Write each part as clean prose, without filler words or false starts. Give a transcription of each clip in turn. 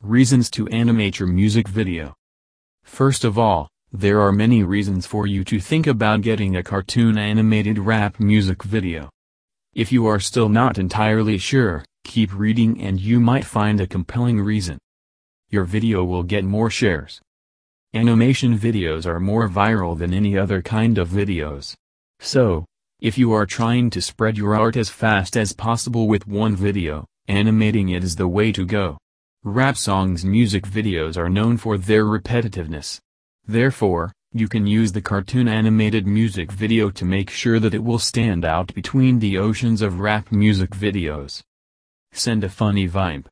Reasons to animate your music video. First of all, there are many reasons for you to think about getting a cartoon animated rap music video. If you are still not entirely sure, keep reading and you might find a compelling reason. Your video will get more shares. Animation videos are more viral than any other kind of videos. So, if you are trying to spread your art as fast as possible with one video, animating it is the way to go. Rap songs music videos are known for their repetitiveness. Therefore, you can use the cartoon animated music video to make sure that it will stand out between the oceans of rap music videos. Send a funny vibe.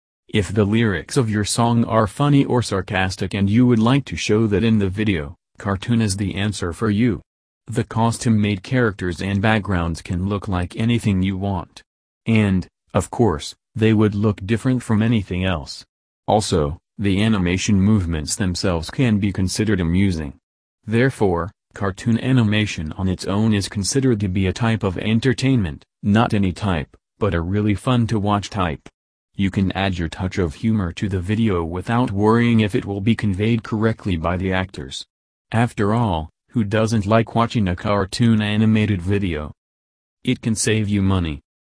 If the lyrics of your song are funny or sarcastic and you would like to show that in the video, cartoon is the answer for you. The custom-made characters and backgrounds can look like anything you want. And, of course, they would look different from anything else. Also, the animation movements themselves can be considered amusing. Therefore, cartoon animation on its own is considered to be a type of entertainment, not any type, but a really fun to watch type. You can add your touch of humor to the video without worrying if it will be conveyed correctly by the actors. After all, who doesn't like watching a cartoon animated video? It can save you money.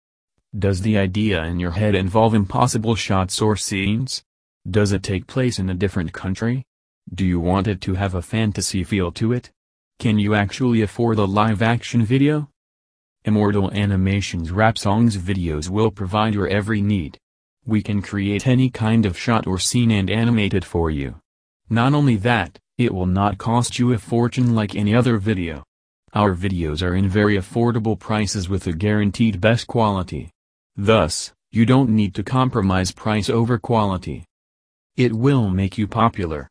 Does the idea in your head involve impossible shots or scenes? Does it take place in a different country? Do you want it to have a fantasy feel to it? Can you actually afford a live-action video? Immortal Animations Rap Songs videos will provide your every need. We can create any kind of shot or scene and animate it for you. Not only that, it will not cost you a fortune like any other video. Our videos are in very affordable prices with a guaranteed best quality. Thus, you don't need to compromise price over quality. It will make you popular.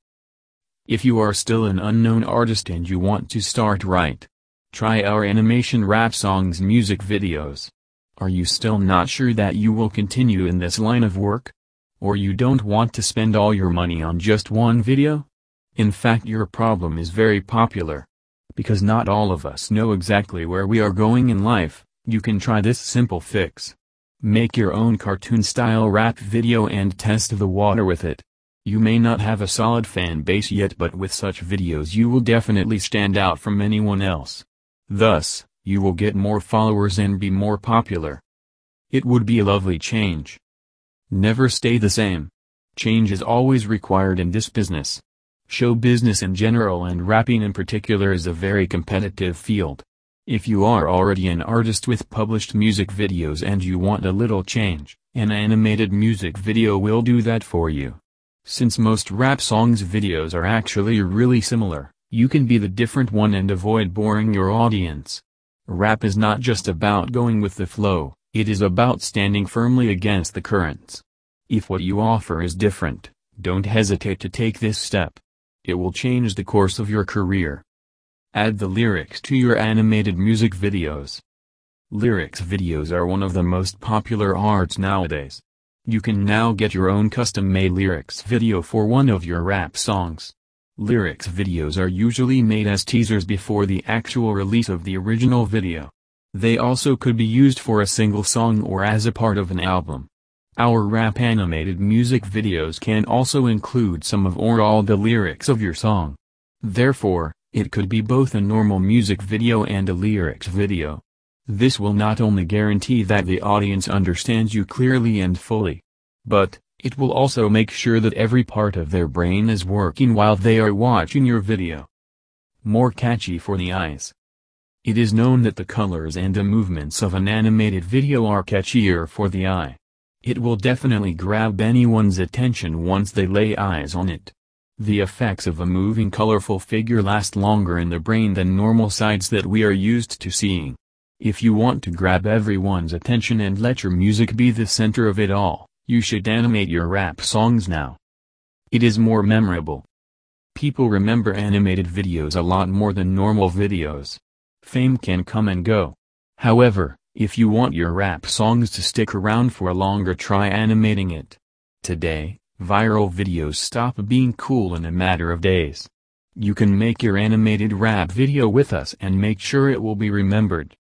If you are still an unknown artist and you want to start right, try our animation rap songs music videos. Are you still not sure that you will continue in this line of work? Or you don't want to spend all your money on just one video? In fact, your problem is very popular. Because not all of us know exactly where we are going in life, you can try this simple fix. Make your own cartoon-style rap video and test the water with it. You may not have a solid fan base yet, but with such videos you will definitely stand out from anyone else. Thus, you will get more followers and be more popular. It would be a lovely change. Never stay the same. Change is always required in this business. Show business in general and rapping in particular is a very competitive field. If you are already an artist with published music videos and you want a little change, an animated music video will do that for you. Since most rap songs videos are actually really similar, you can be the different one and avoid boring your audience. Rap is not just about going with the flow, it is about standing firmly against the currents. If what you offer is different, don't hesitate to take this step. It will change the course of your career. Add the lyrics to your animated music videos. Lyrics videos are one of the most popular arts nowadays. You can now get your own custom-made lyrics video for one of your rap songs. Lyrics videos are usually made as teasers before the actual release of the original video. They also could be used for a single song or as a part of an album. Our rap animated music videos can also include some of or all the lyrics of your song. Therefore, it could be both a normal music video and a lyrics video. This will not only guarantee that the audience understands you clearly and fully, but it will also make sure that every part of their brain is working while they are watching your video. More catchy for the eyes. It is known that the colors and the movements of an animated video are catchier for the eye. It will definitely grab anyone's attention once they lay eyes on it. The effects of a moving colorful figure last longer in the brain than normal sights that we are used to seeing. If you want to grab everyone's attention and let your music be the center of it all, you should animate your rap songs now. It is more memorable. People remember animated videos a lot more than normal videos. Fame can come and go. However, if you want your rap songs to stick around for longer, try animating it. Today, viral videos stop being cool in a matter of days. You can make your animated rap video with us and make sure it will be remembered.